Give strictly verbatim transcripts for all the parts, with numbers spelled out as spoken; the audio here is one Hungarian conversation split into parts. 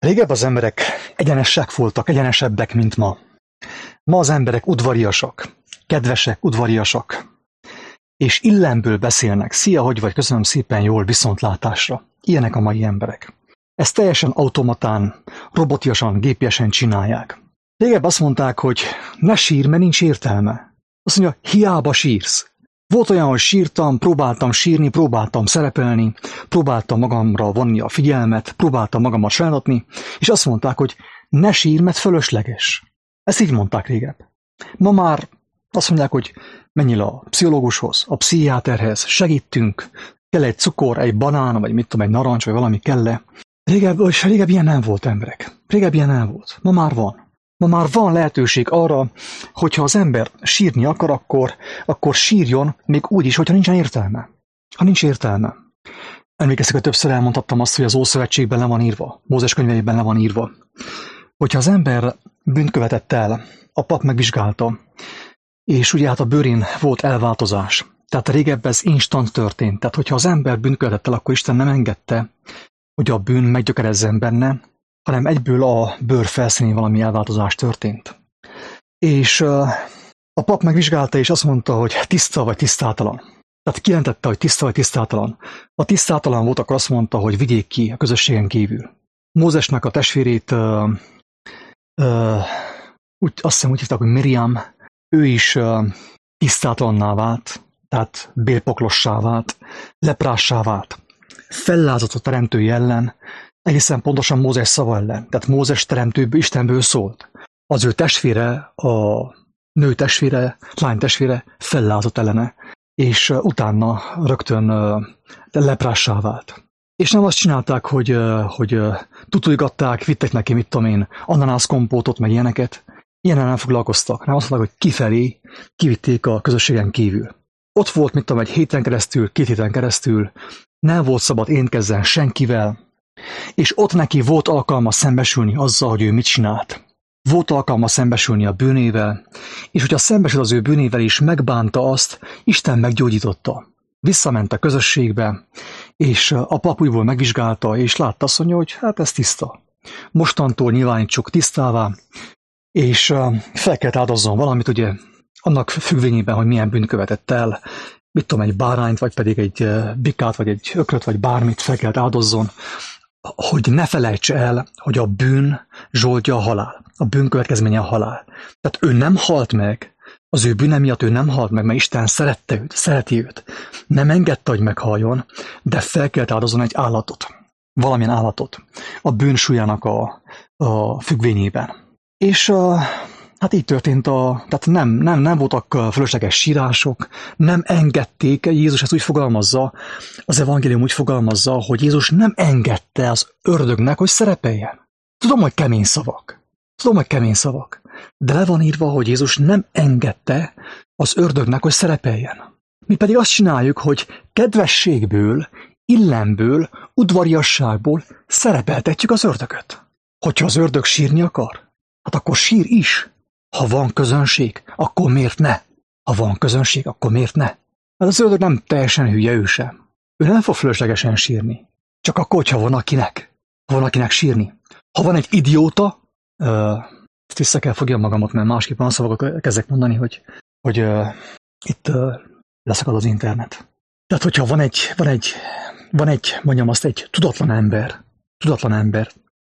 Régebb az emberek egyenesek voltak, egyenesebbek, mint ma. Ma az emberek udvariasak, kedvesek, udvariasak, és illemből beszélnek. Szia, hogy vagy, köszönöm szépen, jól, viszontlátásra. Ilyenek a mai emberek. Ezt teljesen automatán, robotiasan, gépiesen csinálják. Régebb azt mondták, hogy ne sírj, mert nincs értelme. Azt mondja, hiába sírsz. Volt olyan, hogy sírtam, próbáltam sírni, próbáltam szerepelni, próbáltam magamra vonni a figyelmet, próbáltam magamat sajnáltatni, és azt mondták, hogy ne sírj, mert fölösleges. Ezt így mondták régebb. Ma már azt mondják, hogy menjél a pszichológushoz, a pszichiáterhez, segítünk, kell egy cukor, egy banán, vagy mit tudom, egy narancs, vagy valami kell-e. Régebb, és régebb ilyen nem volt, emberek. Régebb ilyen nem volt. Ma már van. Ma már van lehetőség arra, hogyha az ember sírni akar, akkor, akkor sírjon, még úgy is, hogyha nincsen értelme. Ha nincs értelme. Emlékeztek, hogy többször elmondhattam azt, hogy az Ószövetségben le van írva, Mózes könyveiben le van írva. Hogyha az ember bűnt követett el, a pap megvizsgálta, és ugye hát a bőrén volt elváltozás. Tehát régebb ez instant történt. Tehát hogyha az ember bűnt követett el, akkor Isten nem engedte, hogy a bűn meggyökerezzen benne, hanem egyből a bőr felszínén valami elváltozás történt. És uh, a pap megvizsgálta, és azt mondta, hogy tiszta vagy tisztátalan. Tehát kijelentette, hogy tiszta vagy tisztátalan. A tisztátalan volt, akkor azt mondta, hogy vigyék ki a közösségen kívül. Mózesnek a testvérét uh, uh, úgy, azt hiszem úgy hívták, hogy Miriam, ő is uh, tisztátalanná vált, tehát bélpoklossá vált, leprássá vált. Fellázott a teremtői ellen, egészen pontosan Mózes szava ellen. Tehát Mózes teremtőből, Istenből szólt. Az ő testvére, a nő testvére, lány testvére fellázott ellene, és utána rögtön leprássá vált. És nem azt csinálták, hogy, hogy tutulgatták, vittek neki, mit tudom én, ananászkompótot, meg ilyeneket. Ilyenen nem foglalkoztak. Nem azt mondták, hogy kifelé kivitték a közösségen kívül. Ott volt, mit tudom, egy héten keresztül, két héten keresztül, nem volt szabad éntkezzen senkivel, és ott neki volt alkalma szembesülni azzal, hogy ő mit csinált. Volt alkalma szembesülni a bűnével, és hogyha szembesül az ő bűnével is, megbánta azt, Isten meggyógyította. Visszament a közösségbe, és a pap újból megvizsgálta, és látta, azt mondja, hogy hát ez tiszta. Mostantól nyilvánítsuk tisztává, és fel kellett áldozzon valamit, ugye, annak függvényében, hogy milyen bűnt követett el, mit tudom, egy bárányt, vagy pedig egy bikát, vagy egy ökröt, vagy bármit fel kellett áldozzon, hogy ne felejtse el, hogy a bűn zsoldja a halál. A bűn következménye a halál. Tehát ő nem halt meg, az ő bűne miatt ő nem halt meg, mert Isten szerette őt, szereti őt. Nem engedte, hogy meghaljon, de fel kellett áldozzon egy állatot. Valamilyen állatot. A bűn súlyának a, a függvényében. És a Hát így történt, a, tehát nem, nem, nem voltak fölösleges sírások, nem engedték, Jézus ezt úgy fogalmazza, az evangélium úgy fogalmazza, hogy Jézus nem engedte az ördögnek, hogy szerepeljen. Tudom, hogy kemény szavak. Tudom, hogy kemény szavak. De le van írva, hogy Jézus nem engedte az ördögnek, hogy szerepeljen. Mi pedig azt csináljuk, hogy kedvességből, illemből, udvariasságból szerepeltetjük az ördögöt. Hogyha az ördög sírni akar, hát akkor sír is. Ha van közönség, akkor miért ne? Ha van közönség, akkor miért ne? Hát az ördög nem teljesen hülye ő sem. Ő nem fog fölöslegesen sírni. Csak akkor, hogyha van akinek. Ha van akinek sírni. Ha van egy idióta, uh, ezt vissza kell fogjam magamat, mert másképpen azt szavakat kezdek mondani, hogy, hogy uh, itt uh, leszakad az internet. Tehát, hogyha van egy, van egy, van egy, mondjam azt, egy tudatlan ember, tudatlan ember,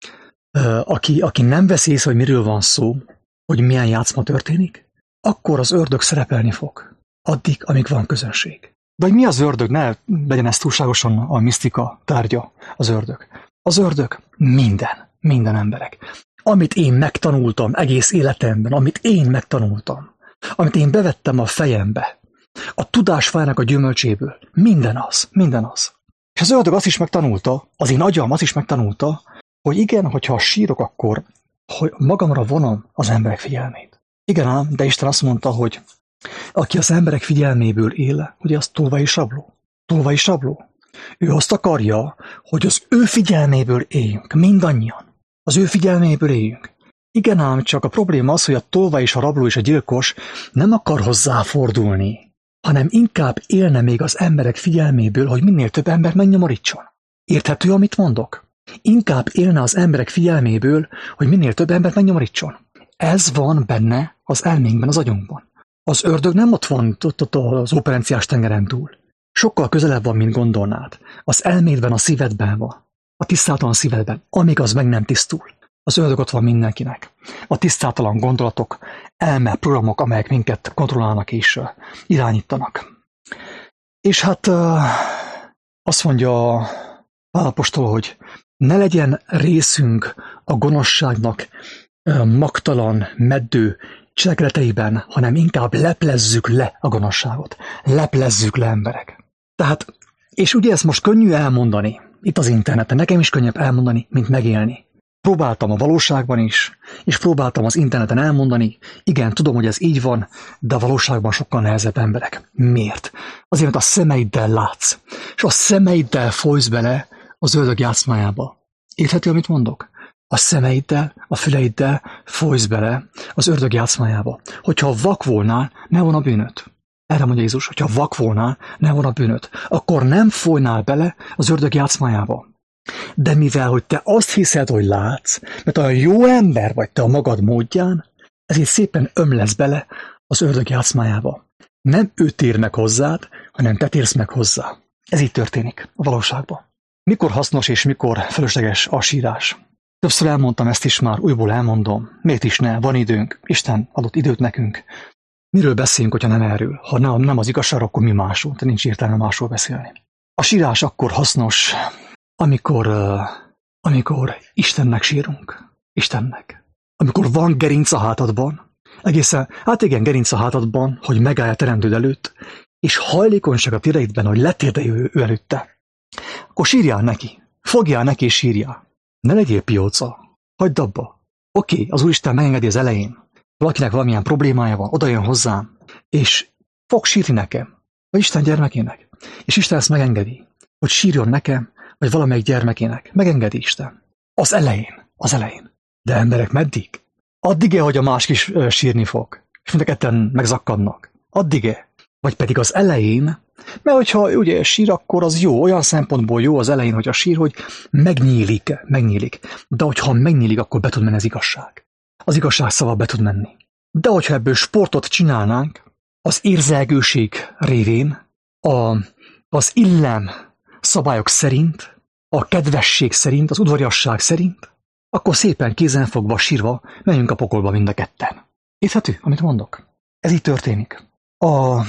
uh, aki, aki nem veszi észre, hogy miről van szó, hogy milyen játszma történik, akkor az ördög szerepelni fog. Addig, amíg van közönség. De hogy mi az ördög? Ne legyen ez túlságosan a misztika tárgya, az ördög. Az ördög minden, minden emberek. Amit én megtanultam egész életemben, amit én megtanultam, amit én bevettem a fejembe, a tudásfájának a gyümölcséből, minden az, minden az. És az ördög azt is megtanulta, az én agyam azt is megtanulta, hogy igen, hogyha sírok, akkor hogy magamra vonom az emberek figyelmét. Igen ám, de Isten azt mondta, hogy aki az emberek figyelméből él, ugye az tolvai sabló. Tolvai sabló. Ő azt akarja, hogy az ő figyelméből éljünk, mindannyian. Az ő figyelméből éljünk. Igen ám, csak a probléma az, hogy a tolvaj és a rabló és a gyilkos nem akar hozzáfordulni, hanem inkább élne még az emberek figyelméből, hogy minél több ember megnyomorítson. Érthető, amit mondok? Inkább élne az emberek figyelméből, hogy minél több embert megnyomorítson. Ez van benne az elménkben, az agyunkban. Az ördög nem ott van ott az operenciás tengeren túl. Sokkal közelebb van, mint gondolnád. Az elmédben, a szívedben van. A tisztátalan szívedben, amíg az meg nem tisztul. Az ördög ott van mindenkinek. A tisztátalan gondolatok, elme, programok, amelyek minket kontrollálnak és uh, irányítanak. És hát uh, azt mondja Pál apostol, hogy ne legyen részünk a gonoszságnak uh, magtalan, meddő cselekedeteiben, hanem inkább leplezzük le a gonoszságot. Leplezzük le, emberek. Tehát, és ugye ezt most könnyű elmondani, itt az interneten, nekem is könnyebb elmondani, mint megélni. Próbáltam a valóságban is, és próbáltam az interneten elmondani, igen, tudom, hogy ez így van, de a valóságban sokkal nehezebb, emberek. Miért? Azért, mert a szemeiddel látsz, és a szemeiddel folysz bele az ördög játszmájába. Érthető, amit mondok? A szemeiddel, a füleiddel folysz bele az ördög játszmájába. Hogyha vak volnál, ne von a bűnöd. Erre mondja Jézus, hogyha vak volnál, ne von a bűnöd. Akkor nem folynál bele az ördög játszmájába. De mivel, hogy te azt hiszed, hogy látsz, mert olyan jó ember vagy te a magad módján, ezért szépen ömlesz bele az ördög játszmájába. Nem ő tér meg hozzád, hanem te térsz meg hozzá. Ez így történik a valóságban. Mikor hasznos és mikor fölösleges a sírás? Többször elmondtam ezt is már, újból elmondom. Miért is ne? Van időnk. Isten adott időt nekünk. Miről beszéljünk, hogyha nem erről? Ha nem az igazság, akkor mi másról? Tehát nincs értelme másról beszélni. A sírás akkor hasznos, amikor, uh, amikor Istennek sírunk. Istennek. Amikor van gerinc a hátadban, egészen, hát igen, gerinc a hátadban, hogy megállj a teremtőd előtt, és hajlékonyság a tireidben, hogy letérdelj ő, ő előtte. Akkor sírjál neki. Fogjál neki és sírjál. Ne legyél pióca. Hagyd abba. Oké, okay, az Úristen megengedi az elején. Valakinek valamilyen problémája van, oda jön hozzám, és fog sírni nekem, vagy Isten gyermekének. És Isten ezt megengedi, hogy sírjon nekem, vagy valamelyik gyermekének. Megengedi Isten. Az elején. Az elején. De emberek, meddig? Addig-e, hogy a másik is uh, sírni fog? És mind a ketten megzakkadnak. Addig-e? Vagy pedig az elején, mert hogyha ugye sír, akkor az jó, olyan szempontból jó az elején, hogy a sír, hogy megnyílik, megnyílik. De hogyha megnyílik, akkor be tud menni az igazság. Az igazság szava be tud menni. De hogyha ebből sportot csinálnánk, az érzelgőség révén, a, az illem szabályok szerint, a kedvesség szerint, az udvariasság szerint, akkor szépen kézenfogva, sírva menjünk a pokolba mind a ketten. Érthető, amit mondok? Ez így történik. A,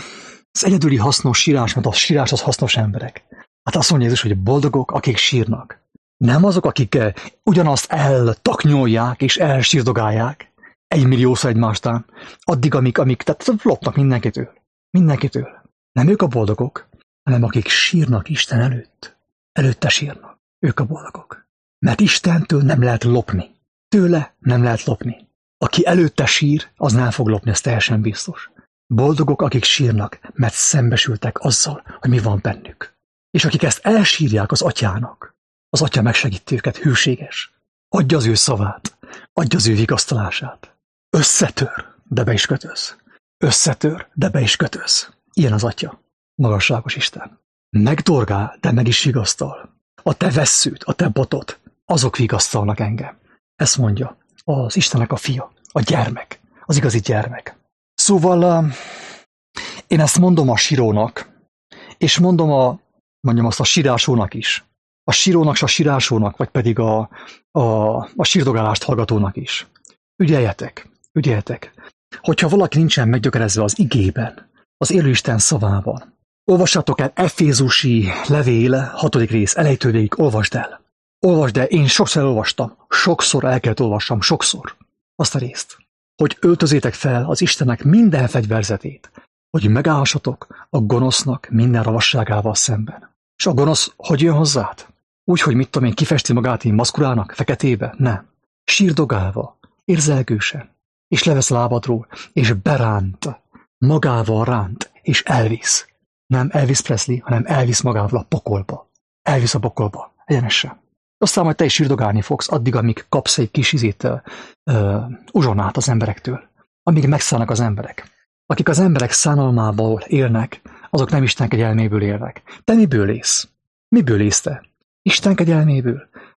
az egyedüli hasznos sírás, mert a sírás az hasznos emberek. Hát azt mondja Jézus, hogy boldogok, akik sírnak. Nem azok, akik ugyanazt eltaknyolják és elsírdogálják egymilliószor egymástán, addig, amik, amik tehát lopnak mindenkitől. Mindenkitől. Nem ők a boldogok, hanem akik sírnak Isten előtt. Előtte sírnak. Ők a boldogok. Mert Istentől nem lehet lopni. Tőle nem lehet lopni. Aki előtte sír, az nem fog lopni, ez teljesen biztos. Boldogok, akik sírnak, mert szembesültek azzal, hogy mi van bennük. És akik ezt elsírják az atyának, az atya megsegíti őket, hűséges. Adja az ő szavát, adja az ő vigasztalását. Összetör, de be is kötöz. Összetör, de be is kötöz. Ilyen az atya, magasságos Isten. Megdorgál, de meg is vigasztal. A te vessződ, a te botod, azok vigasztalnak engem. Ezt mondja az Istennek a fia, a gyermek, az igazi gyermek. Szóval én ezt mondom a sírónak, és mondom a, mondjam azt a sírásónak is. A sírónak és a sírásónak, vagy pedig a, a, a sírdogálást hallgatónak is. Ügyeljetek, ügyeljetek. Hogyha valaki nincsen meggyökerezve az igében, az élő Isten szavában, olvassátok el Efézusi levél, hatodik rész, elejétől végig, olvasd el. Olvasd el, én sokszor olvastam, sokszor el kellett olvassam, sokszor azt a részt, hogy öltözétek fel az Istennek minden fegyverzetét, hogy megállhassatok a gonosznak minden ravasságával szemben. És a gonosz hogy jön hozzád? Úgy, hogy mit tudom én, kifesti magát így maszkulának, feketébe? Nem. Sírdogálva, érzelgősen, és levesz lábadról, és beránt, magával ránt, és elvisz. Nem Elvis Presley, hanem elvisz magával a pokolba. Elvisz a pokolba, egyenesen. Aztán majd te is sírdogálni fogsz, addig, amíg kapsz egy kis izét, uh, uh, uzsonát az emberektől. Amíg megszállnak az emberek. Akik az emberek szánalmából élnek, azok nem Isten kegyelméből élnek. Te miből élsz? Miből élsz te? Isten kegyelméből?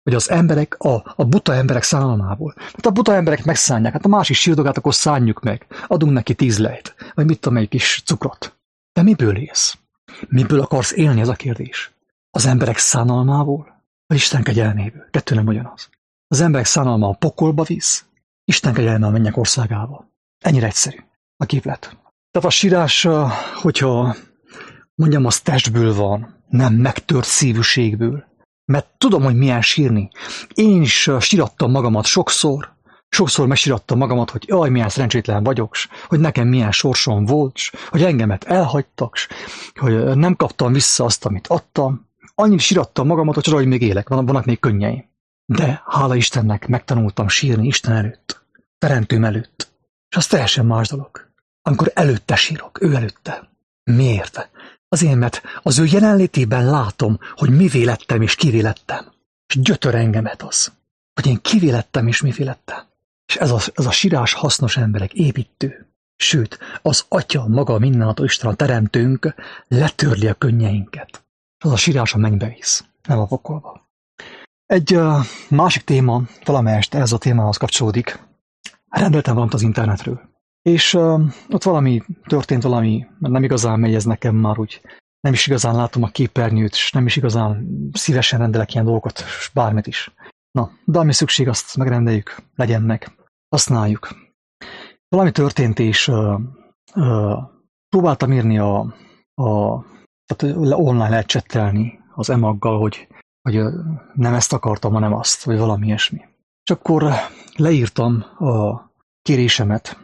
hogy az emberek, a, a buta emberek szánalmából. Hát a buta emberek megszánják, hát a másik sírdogát, akkor szánjuk meg. Adunk neki tíz lejt, vagy mit tudom, egy kis cukrot. De miből élsz? Miből akarsz élni, ez a kérdés? Az emberek szánalmából, vagy Isten kegyelméből? Kettő nem ugyanaz. Az emberek szánalma a pokolba visz, Isten kegyelme a mennyek országába. Ennyire egyszerű a képlet. Tehát a sírás, hogyha mondjam, az testből van, nem megtört szívűségből. Mert tudom, hogy milyen sírni. Én is sírattam magamat sokszor, sokszor megsírattam magamat, hogy jaj, milyen szerencsétlen vagyok, hogy nekem milyen sorsom volt, hogy engemet elhagytak, hogy nem kaptam vissza azt, amit adtam. Annyit sírattam magamat, hogy hogy még élek, vannak még könnyeim. De hála Istennek megtanultam sírni Isten előtt, Teremtőm előtt. És az teljesen más dolog. Amikor előtte sírok, ő előtte. Miért? Azért, mert az ő jelenlétében látom, hogy mivé lettem és kivé lettem. És gyötör engemet az, hogy én kivé lettem és mivé lettem. És ez a, ez a sírás hasznos emberek, építő. Sőt, az Atya maga mindenható Isten, a Teremtőnk letörli a könnyeinket. Az a sírás a mennybe visz, nem a pokolba. Egy uh, másik téma, valamelyest ez a témához kapcsolódik. Rendeltem valamit az internetről. És uh, ott valami történt, valami nem igazán megy ez nekem már úgy. Nem is igazán látom a képernyőt, és nem is igazán szívesen rendelek ilyen dolgokat, és bármit is. Na, de ami szükség, azt megrendeljük, legyen meg, használjuk. Valami történt, és uh, uh, próbáltam írni a, a tehát online lehet csettelni az emaggal, hogy, hogy nem ezt akartam, hanem azt, vagy valami ilyesmi. És akkor leírtam a kérésemet,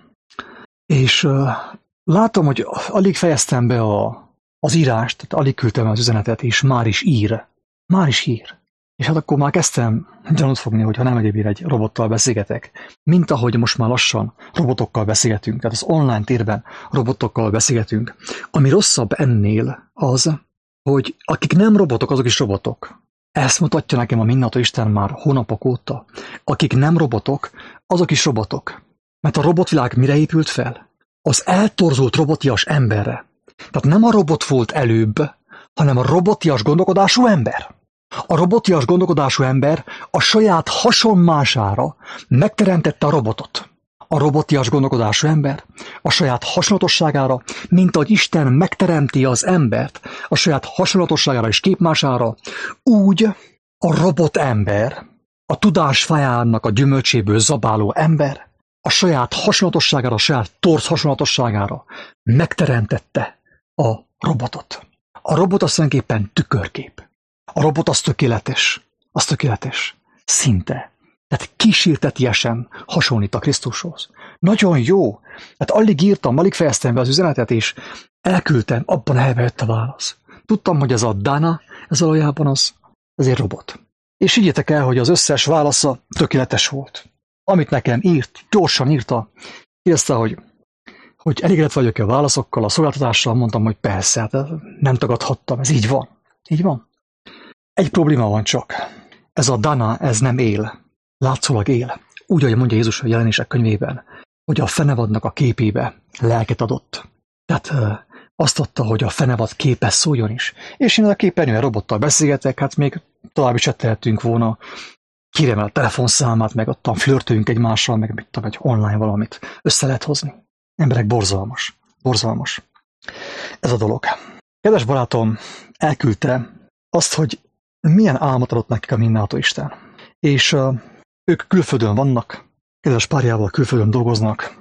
és uh, látom, hogy alig fejeztem be a, az írást, tehát alig küldtem az üzenetet, és már is ír. Már is ír. És hát akkor már kezdtem gyanút fogni, hogy ha nem egyébként egy robottal beszélgetek, mint ahogy most már lassan robotokkal beszélgetünk, tehát az online térben robotokkal beszélgetünk. Ami rosszabb ennél az, hogy akik nem robotok, azok is robotok. Ezt mutatja nekem a mindenható Isten már hónapok óta. Akik nem robotok, azok is robotok. Mert a robotvilág mire épült fel? Az eltorzult robotias emberre. Tehát nem a robot volt előbb, hanem a robotias gondolkodású ember. A robotias gondolkodású ember a saját hasonmására megteremtette a robotot. A robotias gondolkodású ember a saját hasonlatosságára, mint ahogy Isten megteremti az embert a saját hasonlatosságára és képmására, úgy a robot ember, a tudás fájának a gyümölcséből zabáló ember a saját hasonlatosságára, a saját torz hasonlatosságára megteremtette a robotot. A robot az tulajdonképpen tükörkép. A robot az tökéletes, az tökéletes, szinte. Tehát kísértetiesen hasonlít a Krisztushoz. Nagyon jó. Tehát alig írtam, alig fejeztem be az üzenetet, és elküldtem, abban a helyben jött a válasz. Tudtam, hogy ez a Dana, ez valójában az, az egy robot. És higgyétek el, hogy az összes válasza tökéletes volt. Amit nekem írt, gyorsan írta, kérdezte, hogy, hogy elégedett vagyok a válaszokkal, a szolgáltatással, mondtam, hogy persze, hát nem tagadhattam, ez így van. Így van. Egy probléma van csak. Ez a Dana, ez nem él. Látszólag él. Úgy, ahogy mondja Jézus a Jelenések könyvében, hogy a fenevadnak a képébe lelket adott. Tehát azt adta, hogy a fenevad képe szóljon is. És én a képernyően robottal beszélgetek, hát még tovább is csettelhetünk volna. Kérem el a telefonszámát, meg ottan flörtöljünk egymással, meg mit tudom, egy online valamit össze lehet hozni. Emberek, borzalmas. Borzalmas. Ez a dolog. Kedves barátom elküldte azt, hogy milyen álmot adott nekik a mindenható Isten. És uh, ők külföldön vannak, kedves párjával külföldön dolgoznak,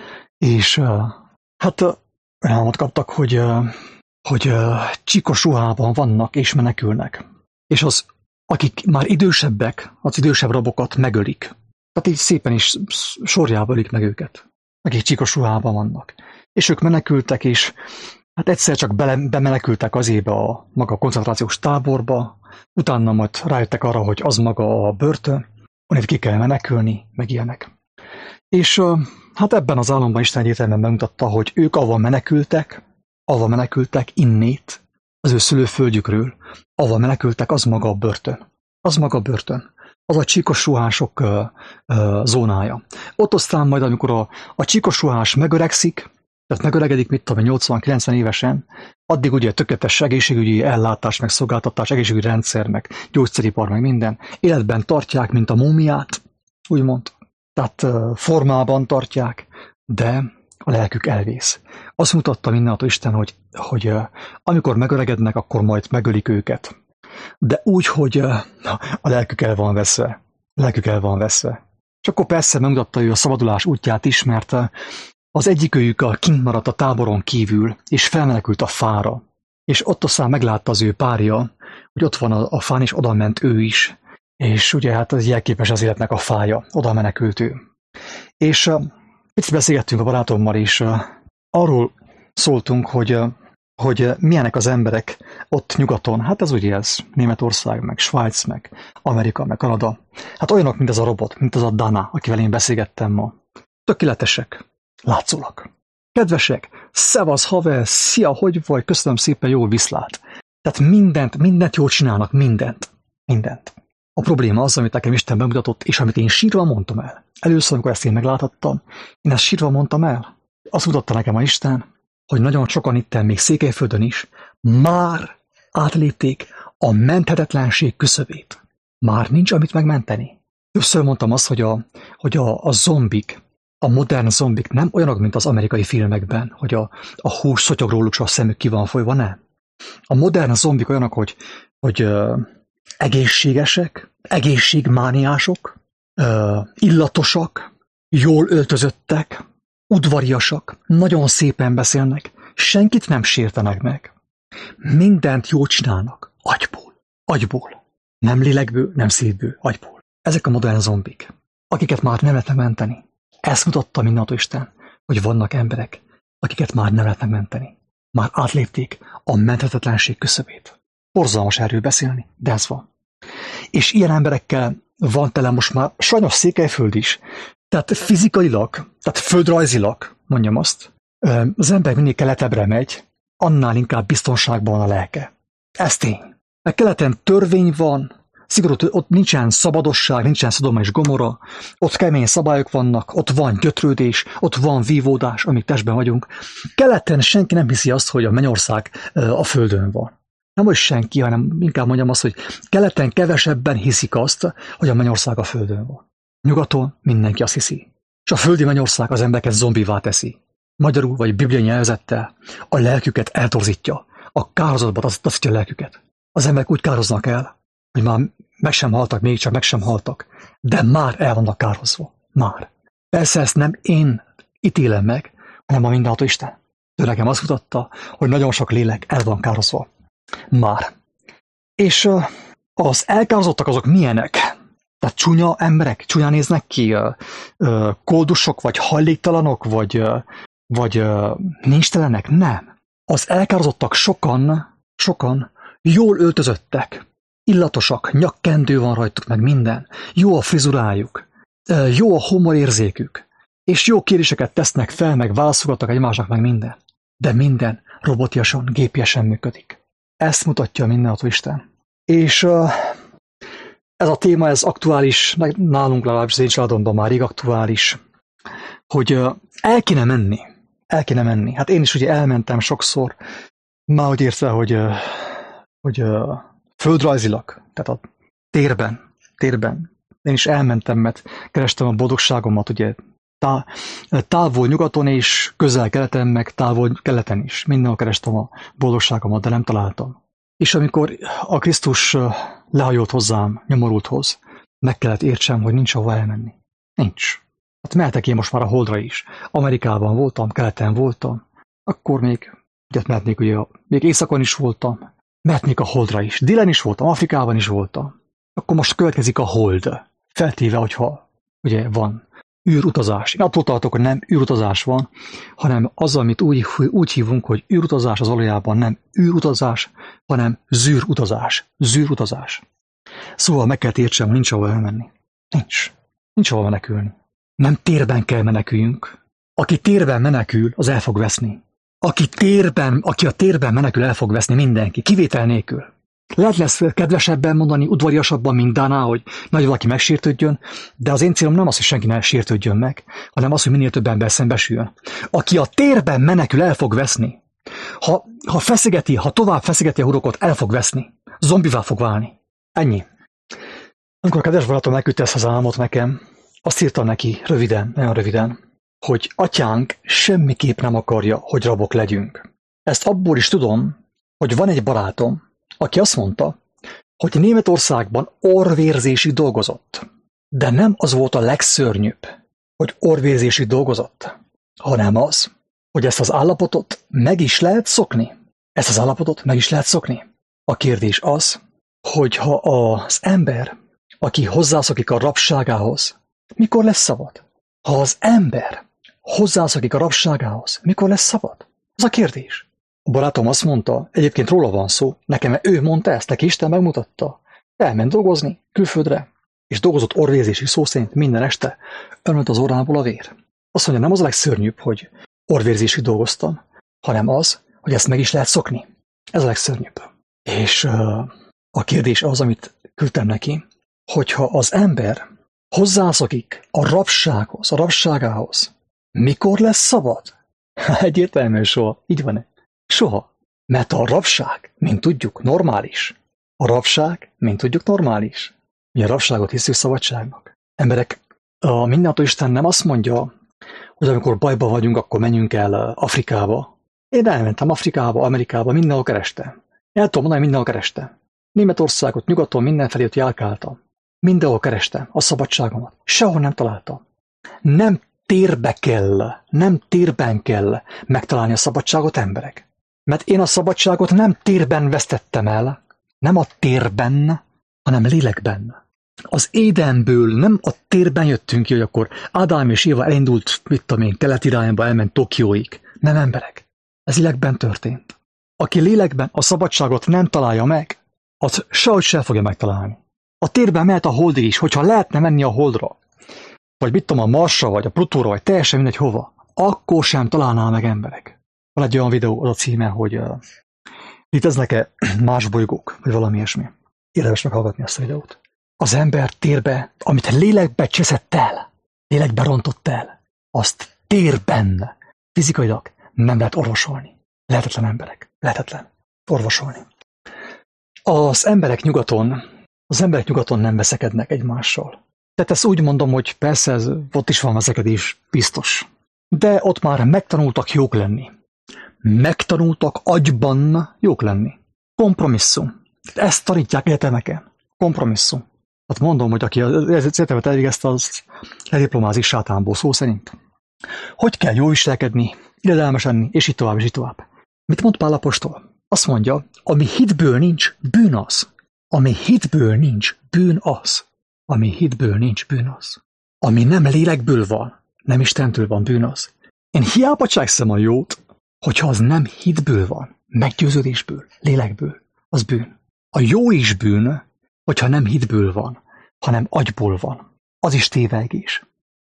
és uh, hát uh, álmot kaptak, hogy, uh, hogy uh, csíkos ruhában vannak és menekülnek. És az, akik már idősebbek, az idősebb rabokat megölik. Tehát így szépen is sorjába ölik meg őket, akik csíkos ruhában vannak. És ők menekültek, és hát egyszer csak bele, bemenekültek az ébe a maga a koncentrációs táborba, utána majd rájöttek arra, hogy az maga a börtön, onnét ki kell menekülni, meg ilyenek. És hát ebben az államban Isten egyértelműen megmutatta, hogy ők avva menekültek, avva menekültek innét, az ő szülőföldjükről, avva menekültek, az maga a börtön. Az maga a börtön. Az a csíkos ruhások uh, uh, zónája. Ott aztán majd, amikor a, a csíkos ruhás megöregszik, Tehát megöregedik, mit tudom, nyolcvan-kilencven évesen, addig ugye tökéletes egészségügyi ellátás, meg szolgáltatás, egészségügyi rendszer, meg gyógyszeripar, meg minden. Életben tartják, mint a múmiát, úgymond. Tehát uh, formában tartják, de a lelkük elvész. Azt mutatta mindennapos Isten, hogy, hogy uh, amikor megöregednek, akkor majd megölik őket. De úgy, hogy uh, a lelkük el van veszve. A lelkük el van veszve. És akkor persze megmutatta ő a szabadulás útját is, mert uh, az egyikőjük a kint maradt a táboron kívül, és felmenekült a fára. És ott aztán meglátta az ő párja, hogy ott van a, a fán, és oda ment ő is. És ugye hát az jelképes az életnek a fája, oda menekült ő. És uh, itt beszélgettünk a barátommal, és uh, arról szóltunk, hogy, uh, hogy uh, milyenek az emberek ott nyugaton. Hát ez ugye ez, Németország, meg Svájc, meg Amerika, meg Kanada. Hát olyanok, mint az a robot, mint az a Dana, akivel én beszélgettem ma. Tökéletesek, látszólag. Kedvesek, szevasz haver, szia, hogy vagy, köszönöm szépen, jól viszlát. Tehát mindent, mindent jól csinálnak, mindent, mindent. A probléma az, amit nekem Isten bemutatott, és amit én sírva mondtam el. Először, amikor ezt én megláthattam, én ezt sírva mondtam el. Azt mutatta nekem a Isten, hogy nagyon sokan itten, még Székelyföldön is, már átlépték a menthetetlenség küszöbét. Már nincs, amit megmenteni. Többször mondtam azt, hogy a, hogy a, a zombik, a modern zombik nem olyanok, mint az amerikai filmekben, hogy a, a hús szotyog róluk, és a szemük ki van folyva, nem. A modern zombik olyanok, hogy, hogy uh, egészségesek, egészségmániások, uh, illatosak, jól öltözöttek, udvariasak, nagyon szépen beszélnek, senkit nem sértenek meg. Mindent jól csinálnak, agyból, agyból. Nem lélekből, nem szívből, agyból. Ezek a modern zombik, akiket már nem lehetne menteni. Ezt mutatta mindennapos Isten, hogy vannak emberek, akiket már nem lehetne menteni. Már átlépték a menthetetlenség küszöbét. Borzalmas erről beszélni, de ez van. És ilyen emberekkel van tele most már sajnos Székelyföld is. Tehát fizikailag, tehát földrajzilag, mondjam azt, az ember mindig keletebbre megy, annál inkább biztonságban van a lelke. Ez tény. Mert keleten törvény van, szigorú, ott nincsen szabadosság, nincsen Szodoma és Gomorra, ott kemény szabályok vannak, ott van gyötrődés, ott van vívódás, amíg testben vagyunk. Keleten senki nem hiszi azt, hogy a mennyország a földön van. Nem hogy senki, hanem inkább mondjam azt, hogy keleten kevesebben hiszik azt, hogy a mennyország a földön van. Nyugaton mindenki azt hiszi. És a földi mennyország az embereket zombivá teszi. Magyarul vagy bibliai nyelvezettel a lelküket eltorzítja. A kározatba taszítja a lelküket. Az emberek úgy károznak el, hogy már meg sem haltak, még csak meg sem haltak, de már el vannak kározva. Már. Persze ezt nem én ítélem meg, hanem a mindenható Isten. Ő nekem azt mutatta, hogy nagyon sok lélek el van kározva. Már. És uh, az elkározottak azok milyenek? Tehát csúnya emberek, csúnya néznek ki, uh, uh, koldusok, vagy hajléktalanok, vagy, uh, vagy uh, nincstelenek? Nem. Az elkározottak sokan, sokan jól öltözöttek, illatosak, nyakkendő van rajtuk, meg minden, jó a frizurájuk, uh, jó a humorérzékük, és jó kérdéseket tesznek fel, meg válaszolgatnak egymásnak, meg minden. De minden robotiasan, gépiesen működik. Ezt mutatja mindenható Isten. És uh, ez a téma, ez aktuális, nálunk legalábbis az én családomban már rég aktuális, hogy uh, el kéne menni. El kéne menni. Hát én is ugye elmentem sokszor, már úgy értve, hogy, uh, hogy uh, földrajzilag, tehát a térben, térben. Én is elmentem, mert kerestem a boldogságomat, ugye tá, távol nyugaton és közel-keleten, meg távol keleten is. Mindenhol kerestem a boldogságomat, de nem találtam. És amikor a Krisztus lehajolt hozzám, nyomorulthoz, meg kellett értsem, hogy nincs ahova elmenni. Nincs. Hát mehetek én most már a Holdra is. Amerikában voltam, keleten voltam, akkor még, ugye mehetnék, ugye, még északon is voltam, mehetnék a Holdra is. Délen is voltam, Afrikában is voltam. Akkor most következik a Hold. Feltéve, hogyha ugye van űrutazás. Én attól tartok, hogy nem űrutazás van, hanem az, amit úgy, úgy hívunk, hogy űrutazás az valójában nem űrutazás, hanem zűrutazás. Zűrutazás. Szóval meg kell értsem, hogy nincs ahol elmenni. Nincs. Nincs ahol menekülni. Nem térben kell meneküljünk. Aki térben menekül, az el fog veszni. Aki térben, aki a térben menekül, el fog veszni mindenki, kivétel nélkül. Lehet lesz kedvesebben mondani, udvariasabban, mint Dáná, hogy nagy valaki megsértődjön, de az én célom nem az, hogy senki ne sértődjön meg, hanem az, hogy minél több ember szembesüljön. Aki a térben menekül, el fog veszni. Ha, ha feszegeti, ha tovább feszegeti a hurokot, el fog veszni. Zombivá fog válni. Ennyi. Amikor a kedves barátom elküldte ezt az álmot nekem, azt írtam neki röviden, nagyon röviden, hogy atyánk semmiképp nem akarja, hogy rabok legyünk. Ezt abból is tudom, hogy van egy barátom, aki azt mondta, hogy Németországban orvérzésig dolgozott. De nem az volt a legszörnyűbb, hogy orvérzésig dolgozott, hanem az, hogy ezt az állapotot meg is lehet szokni. Ezt az állapotot meg is lehet szokni. A kérdés az, hogy ha az ember, aki hozzászokik a rabságához, mikor lesz szabad? Ha az ember hozzászokik a rabságához, mikor lesz szabad? Az a kérdés. A barátom azt mondta, egyébként róla van szó, nekem ő mondta ezt, neki Isten megmutatta. Elment dolgozni külföldre, és dolgozott orvérzési szó szerint minden este, önölt az orrából a vér. Azt mondja, nem az a legszörnyűbb, hogy orvérzésig dolgoztam, hanem az, hogy ezt meg is lehet szokni. Ez a legszörnyűbb. És uh, a kérdés az, amit küldtem neki, hogyha az ember hozzászokik a rabsághoz, a rabságához, mikor lesz szabad? Egyértelműen soha. Így van-e? Soha. Mert a rabság, mint tudjuk, normális. A rabság, mint tudjuk, normális. Mi a rabságot hiszük szabadságnak. Emberek, a mindentől Isten nem azt mondja, hogy amikor bajba vagyunk, akkor menjünk el Afrikába. Én elmentem Afrikába, Amerikába, mindenhol kerestem. El tudom mondani, mindenhol kerestem. Németországot, nyugaton, mindenfelé ott járkáltam. Mindenhol kerestem a szabadságomat. Sehol nem találtam. Nem térbe kell, nem térben kell megtalálni a szabadságot, emberek. Mert én a szabadságot nem térben vesztettem el, nem a térben, hanem lélekben. Az Édenből nem a térben jöttünk ki, hogy akkor Ádám és Éva elindult, mit tudom én, kelet irányba, elment Tokióig. Nem, emberek. Ez lélekben történt. Aki lélekben a szabadságot nem találja meg, az sehogy sem fogja megtalálni. A térben mehet a holdig is, hogyha lehetne menni a holdra, vagy mit tudom, a Marsra, vagy a Plutóra, vagy teljesen mindegy hova, akkor sem találná meg emberek. Van egy olyan videó, az a címe, hogy uh, léteznek-e más bolygók, vagy valami ilyesmi. Érdemes meghallgatni ezt a videót. Az ember térbe, amit lélekbe cseszett el, lélekbe rontott el, azt térben, fizikailag nem lehet orvosolni. Lehetetlen emberek. Lehetetlen orvosolni. Az emberek nyugaton, az emberek nyugaton nem veszekednek egymással. Tehát ezt úgy mondom, hogy persze ez, ott is van veszekedés, biztos. De ott már megtanultak jók lenni. Megtanultak agyban jók lenni. Kompromisszum. Ezt tanítják egyetemeken. Kompromisszum. Hát mondom, hogy aki az egyetemet elvégezte, az lediplomázik sátánból, szó szerint. Hogy kell jól viselkedni, illedelmes lenni, és így tovább, és így tovább. Mit mond Pál apostol? Azt mondja, ami hitből nincs, bűn az. Ami hitből nincs, bűn az. Ami hitből nincs, bűn az. Ami nem lélekből van, nem Istentől van, bűn az. Én hiába cselekszem a jót, hogyha az nem hitből van, meggyőződésből, lélekből, az bűn. A jó is bűn, hogyha nem hitből van, hanem agyból van. Az is tévegés.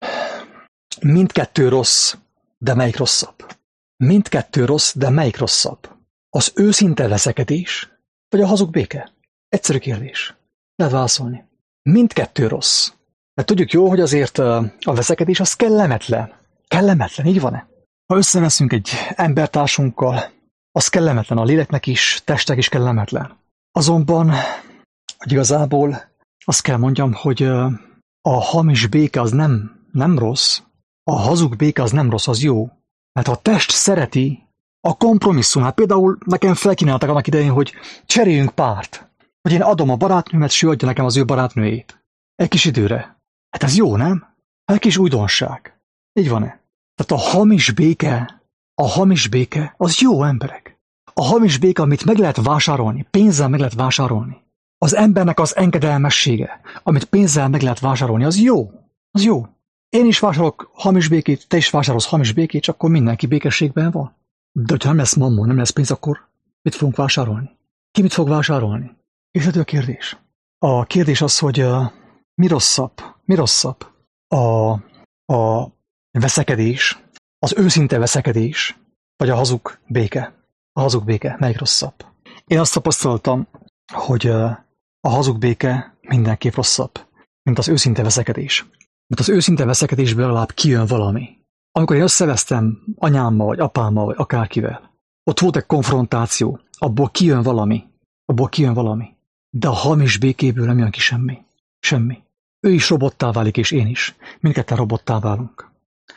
Mindkettő rossz, de melyik rosszabb? Mindkettő rossz, de melyik rosszabb? Az őszinte veszekedés, vagy a hazug béke? Egyszerű kérdés. Lehet válaszolni. Mindkettő rossz. Mert tudjuk jó, hogy azért a veszekedés az kellemetlen. Kellemetlen, így van-e? Ha összeveszünk egy embertársunkkal, az kellemetlen, a léleknek is, testek is kellemetlen. Azonban, hogy igazából azt kell mondjam, hogy a hamis béke az nem, nem rossz, a hazug béke az nem rossz, az jó. Mert ha a test szereti a kompromisszum, hát például nekem felkínáltak annak idején, hogy cseréljünk párt. Hogy én adom a barátnőmet, s ő adja nekem az ő barátnőjét. Egy kis időre. Hát ez jó, nem? Egy kis újdonság. Így van-e? Tehát a hamis béke, a hamis béke, az jó, emberek. A hamis béke, amit meg lehet vásárolni, pénzzel meg lehet vásárolni. Az embernek az engedelmessége, amit pénzzel meg lehet vásárolni, az jó. Az jó. Én is vásárolok hamis békét, te is vásárolsz hamis békét, csak akkor mindenki békességben van. De hogyha nem lesz mammon, nem lesz pénz, akkor mit fogunk vásárolni? Ki mit fog vásárolni? És ez a kérdés. A kérdés az, hogy uh, mi rosszabb? Mi rosszabb? A, a veszekedés, az őszinte veszekedés, vagy a hazug béke? A hazug béke, melyik rosszabb? Én azt tapasztaltam, hogy a hazug béke mindenképp rosszabb, mint az őszinte veszekedés. Mert az őszinte veszekedésből legalább kijön valami. Amikor én összevesztem anyámmal, vagy apámmal, vagy akárkivel, ott volt egy konfrontáció, abból kijön valami, abból kijön valami. De a hamis békéből nem jön ki semmi. Semmi. Ő is robottá válik, és én is. Mindketten robottá válunk.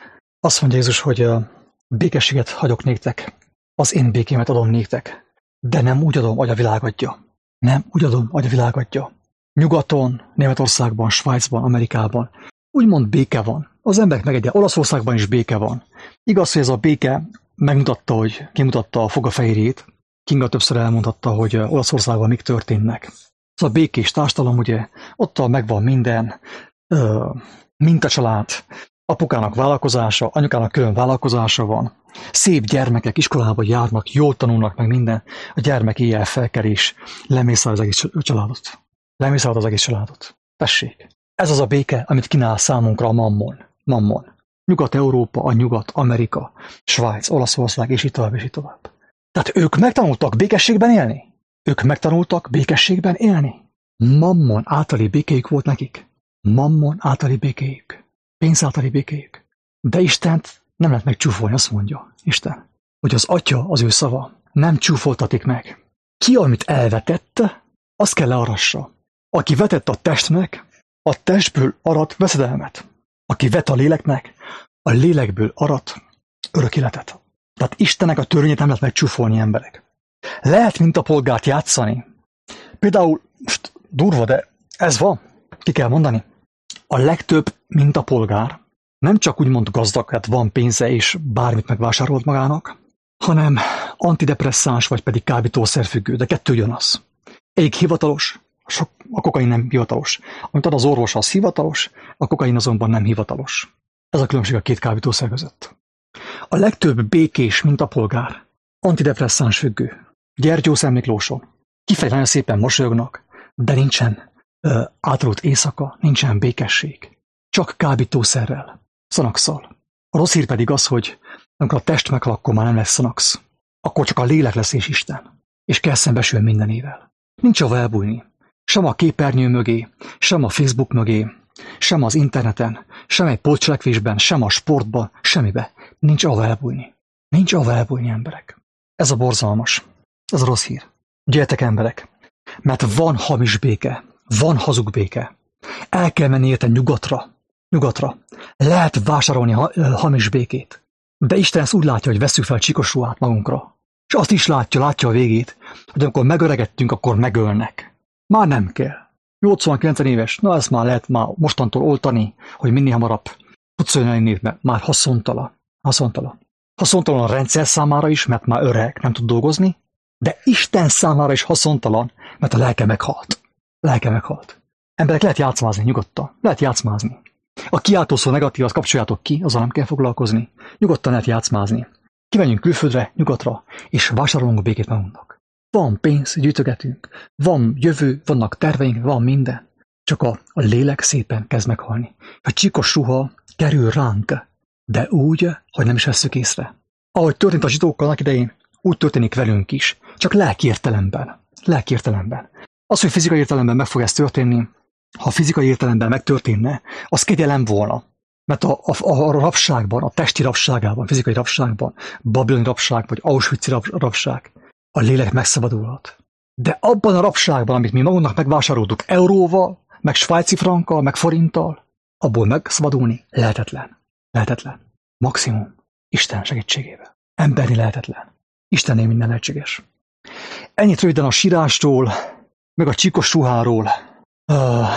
Azt mondja Jézus, hogy a békességet hagyok néktek, az én békémet adom néktek, de nem úgy adom, ahogy a világ adja. Nem úgy adom, ahogy a világ adja. Nyugaton, Németországban, Svájcban, Amerikában úgymond béke van. Az emberek megegye, Olaszországban is béke van. Igaz, hogy ez a béke megmutatta, hogy kimutatta a fogafehérjét. Kinga többször elmondhatta, hogy Olaszországban mik történnek. Ez a békés társadalom, ugye, ott megvan minden, ö, mintacsalád, apukának vállalkozása, anyukának külön vállalkozása van, szép gyermekek iskolába járnak, jól tanulnak meg minden, a gyermek éjjel felkerés, lemészál az egész családot. Lemészál az egész családot. Tessék. Ez az a béke, amit kínál számunkra a mammon. Mammon. Nyugat-Európa, a Nyugat, Amerika, Svájc, Olaszország, és így tovább, és így tovább. Tehát ők megtanultak békességben élni? Ők megtanultak békességben élni? Mammon általi békéjük volt nekik. Mammon általi békéjük. Pénz általi békéjük. De Istent nem lehet megcsúfolni, azt mondja Isten, hogy az Atya, az ő szava, nem csúfoltatik meg. Ki, amit elvetett, azt kell learassa. Aki vetett a testnek, a testből arat veszedelmet. Aki vet a léleknek, a lélekből arat örök életet. Tehát Istennek a törvényét nem lehet megcsúfolni, emberek. Lehet mintapolgárt játszani. Például, most durva, de ez van, ki kell mondani. A legtöbb mintapolgár nem csak úgymond gazdag, hát van pénze és bármit megvásárolt magának, hanem antidepresszáns vagy pedig kábítószerfüggő, de kettő ugyanaz. Egyik hivatalos, a kokain nem hivatalos. Amit ad az orvos, az hivatalos, a kokain azonban nem hivatalos. Ez a különbség a két kábítószer között. A legtöbb békés mintapolgár antidepresszáns függő. Gyergyó Szentmiklóson. Kifejezetten nagyon szépen mosolyognak, de nincsen ö, átrult éjszaka, nincsen békesség. Csak kábítószerrel, szanakszal. A rossz hír pedig az, hogy amikor a test meghal, akkor már nem lesz szanax. Akkor csak a lélek lesz és Isten. És kell szembesülni mindenével. Nincs hova elbújni. Sem a képernyő mögé, sem a Facebook mögé, sem az interneten, sem egy polccselekvésben, sem a sportban, semmibe. Nincs ahol elbújni. Nincs ahol elbújni, emberek. Ez a borzalmas. Ez a rossz hír. Gyertek, emberek, mert van hamis béke, van hazug béke. El kell menni érte nyugatra. Nyugatra. Lehet vásárolni ha, hamis békét. De Isten ezt úgy látja, hogy vesszük fel csíkos ruhát magunkra. És azt is látja, látja a végét, hogy amikor megöregettünk, akkor megölnek. Már nem kell. nyolcvankilenc éves, na ezt már lehet már mostantól oltani, hogy minél hamarabb tudsz önni, mert már haszontalan. Haszontalan. Haszontalan a rendszer számára is, mert már öreg, nem tud dolgozni, de Isten számára is haszontalan, mert a lelke meghalt. A lelke meghalt. Emberek, lehet játszmázni nyugodtan. Lehet játszmázni. A kiáltószó negatív, azt kapcsoljátok ki, azzal nem kell foglalkozni. Nyugodtan lehet játszmázni. Kimenjünk külföldre, nyugatra, és vásárolunk a békét magunknak. Van pénz, gyűjtögetünk, van jövő, vannak terveink, van minden. Csak a, a lélek szépen kezd meghalni. A csíkos ruha kerül ránk, de úgy, hogy nem is vesszük észre. Ahogy történt a zsidókkal annak idején, úgy történik velünk is, csak lelki értelemben. Lelki értelemben. Az, hogy fizikai értelemben meg fog ez történni, ha fizikai értelemben megtörténne, az kegyelem volna. Mert a, a, a rabságban, a testi rabságában, a fizikai rabságban, babiloni rabság vagy auschwitzi rabság, a lélek megszabadulhat. De abban a rabságban, amit mi magunknak megvásároltuk euróval, meg svájci frankkal, meg forinttal, abból megszabadulni lehetetlen. Lehetetlen. Maximum Isten segítségével. Emberni lehetetlen. Istennél minden lehetséges. Ennyit röviden a sírástól, meg a csíkos ruháról. Uh,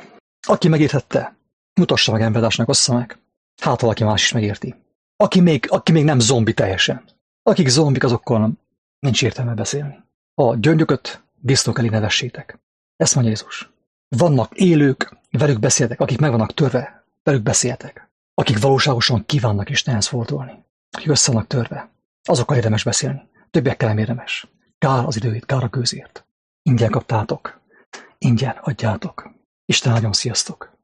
aki megértette, mutassa meg embertársnak, ossza meg. Hát valaki más is megérti. Aki még, aki még nem zombi teljesen. Akik zombik, azokkal nincs értelme beszélni. A gyöngyököt disznók elé ne vessétek. Ezt mondja Jézus. Vannak élők, velük beszéltek, akik meg vannak törve, velük beszéltek. Akik valóságosan kívánnak Istenhez fordulni. Akik össze vannak törve. Azokkal érdemes beszélni. Többiekkel nem érdemes. Kár az időét, kár a gőzért. Ingyen kaptátok. Ingyen adjátok. Isten áldjon, sziasztok!